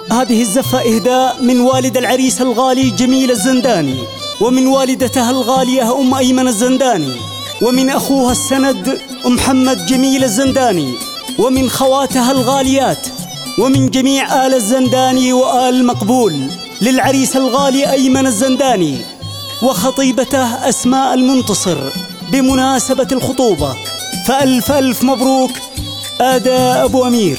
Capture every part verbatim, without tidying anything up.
هذه الزفة إهداء من والد العريس الغالي جميل الزنداني، ومن والدتها الغالية أم أيمن الزنداني، ومن أخوها السند محمد جميل الزنداني، ومن خواتها الغاليات، ومن جميع آل الزنداني وآل مقبول، للعريس الغالي أيمن الزنداني وخطيبته أسماء المنتصر بمناسبة الخطوبة. فألف ألف مبروك آداء أبو أمير.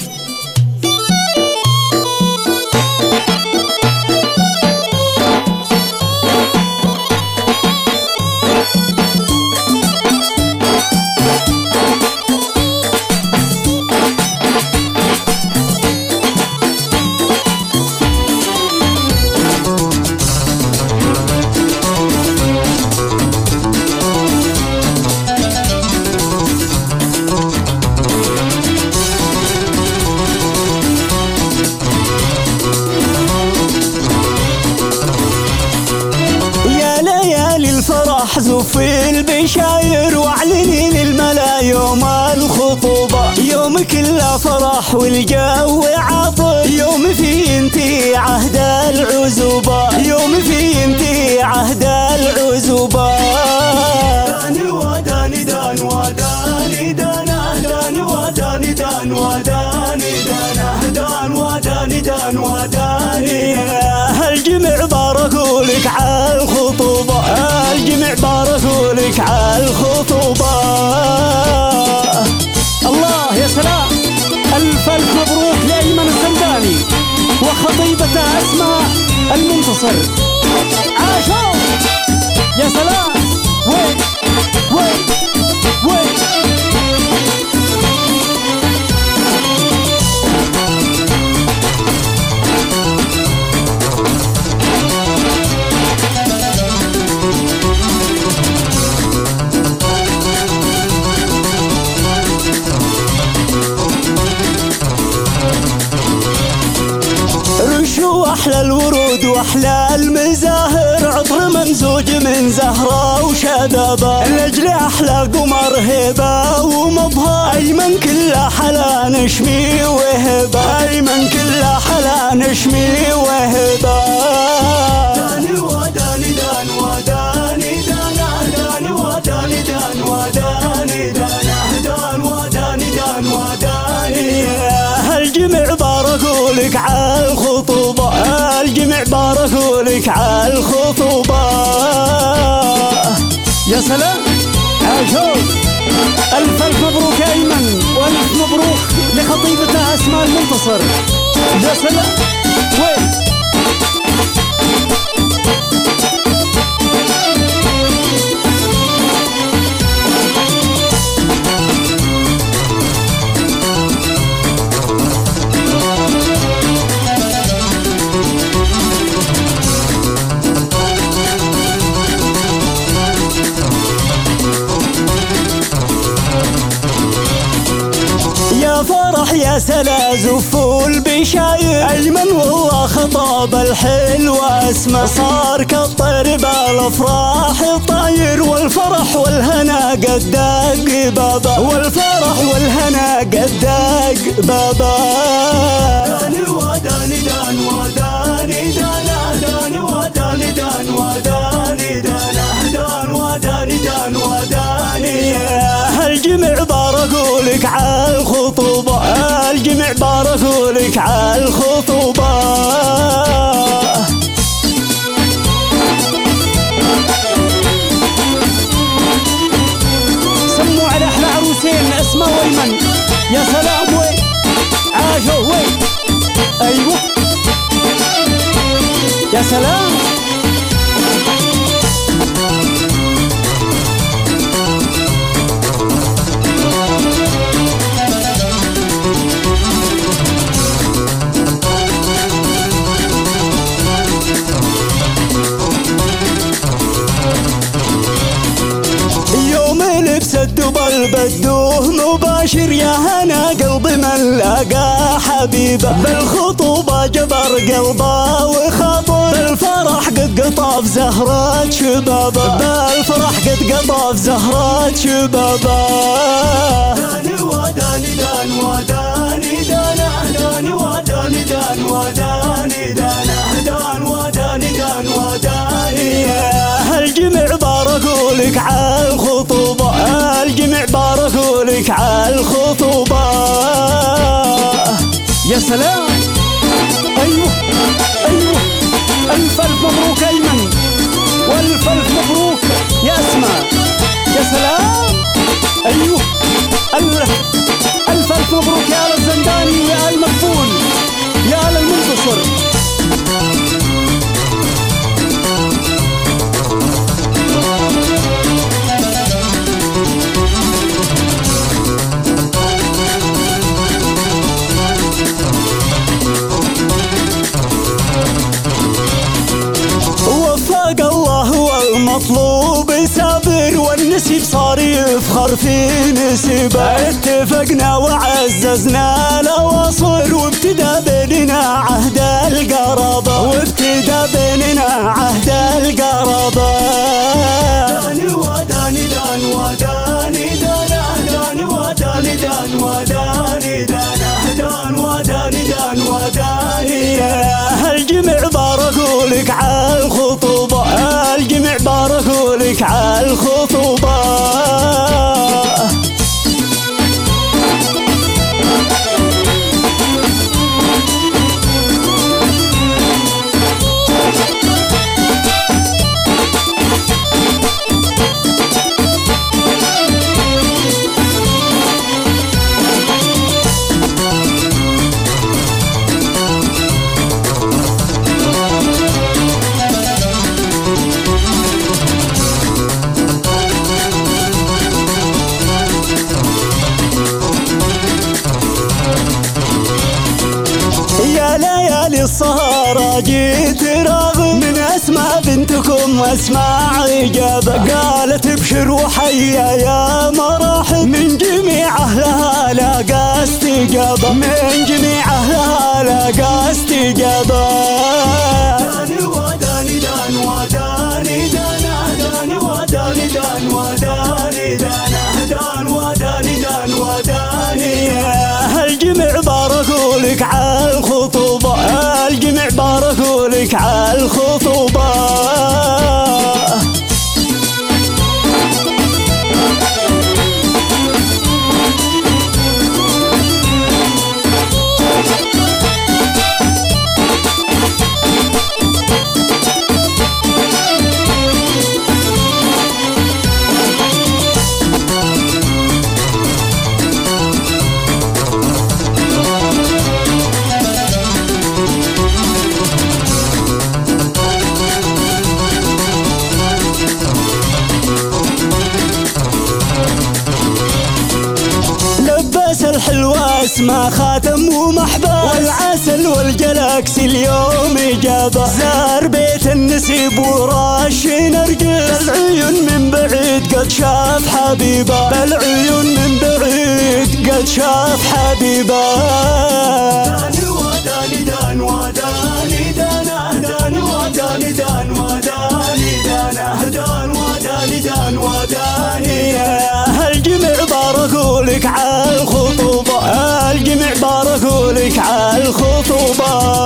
الفرح زفي البشاير واعلني للملا يوم الخطوبة، يوم كله فرح والجو عطر، يوم في انتي عهد العزوبة، يوم في انتي عهد العزوبة. داني وداني دان وداني دانه داني وداني دان وداني دانه دان وداني دان وداني. الجميع باركوا لك على الخطوبة، الجميع باركوا لك على الخطوبة. الله يا سلام، ألف ألف مبروك لأيمن الزنداني وخطيبته أسماء المنتصر. عاشوا يا سلام. وين وين وين أحلى الورود وأحلى المزاهر، عطر ممزوج من زهرة وشذابة، لأجل أحلى قمر هبة ومظهر. أيمن كله حلا نشمي وهبة، أيمن كله حلا نشمي وهبة. داني وداني دان وداني دانه داني وداني دان وداني دانه دان وداني دان وداني. الجميع باركوا لك على الخطوبة، الجميع باركوا لك على الخطوبة. يا سلام. عاشوا. ألف ألف مبروك يا أيمن، وألف مبروك لخطيبته أسماء المنتصر. يا سلام. وين فرح يا سلا زفوا البشاير، أيمن والله خطاب الحلو أسماء، صار كالطير بالأفراح طاير، والفرح والهنا قد دق بابا، والفرح والهنا قد دق بابا. داني وداني دان وداني دانه داني وداني دان وداني دانه دان وداني دان وداني. الجميع باركوا لك على الخطوبة، الجميع باركوا لك على الخطوبة. سموا على أحلى عروسين أسماء وأيمن. يا سلام. وين عاشوا. وين أيوه يا سلام. الدبل بدوه مباشر، يا هنا قلبي من لاقى حبيبه، بالخطوبة جبر قلبه وخاطر، بالفرح قد قطف زهرة شبابه، بالفرح قد قطف زهرة شبابه. داني وداني دان وداني دانه داني وداني دان وداني وداني دانا دان وداني دان وداني. الجميع باركولك على الخطوبة، الجميع باركولك على الخطوبة. يا سلام، أيوه أيوه، ألف ألف مبروك أيمن، والف ألف مبروك يا أسماء. يا سلام، أيوه، ألف ألف ألف مبروك يا آل الزنداني، يا آل مقبول، يا آل المنتصر. مطلوب سابر والنسيب صار يفخر في نسبه. اتفقنا وعززنا الأواصر وابتدى بيننا عهد القرابة، وابتدى بيننا عهد القرابة. داني وداني دان وداني دانا داني وداني دان وداني دانا دان وداني دان وداني. الجميع باركولك على الخطوبة، الجميع باركولك على الخطوبة. ليالي السهرة جيت راغب من أسماء بنتكم أسماء عجابة. قالت ابشر وحيا يا مراحب، من جميع أهلها لاقى استجابة، من جميع أهلها لاقى استجابة. داني وداني دان وداني دانا داني وداني دان وداني دانا دان وداني دان وداني. الجميع باركولك على الخطوبة، الجميع باركولك على الخطوبة. الحلوة اسمها خاتم ومحبس، والعسل والجلاكس اليوم إجابة. زار بيت النسيب وراش نرجس، العيون من بعيد قد شاف حبيبه، بالعيون من بعيد قد شاف حبيبه. داني وداني دان وداني دانا داني وداني دان وداني دانا دان وداني دان وداني. الجميع باركولك على الخطوبة، الجميع باركولك على الخطوبة.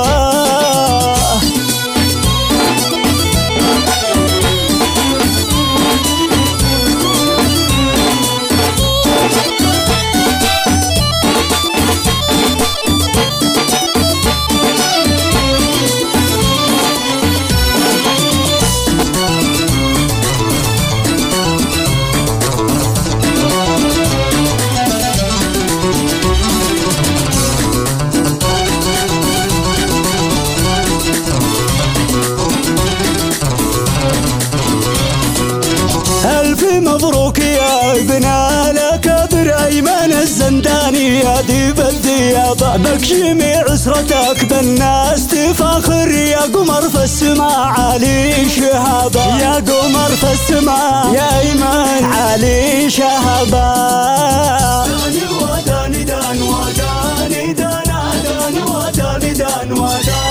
مبروك يا ابن الأكابر أيمن الزنداني يا ديب الديابة، بك جميع أسرتك بالناس تفاخر، يا قمر في السماء عالي شهابة، يا قمر في السماء يا أيمن عالي شهابة. داني وداني دان وداني دانا داني وداني دان وداني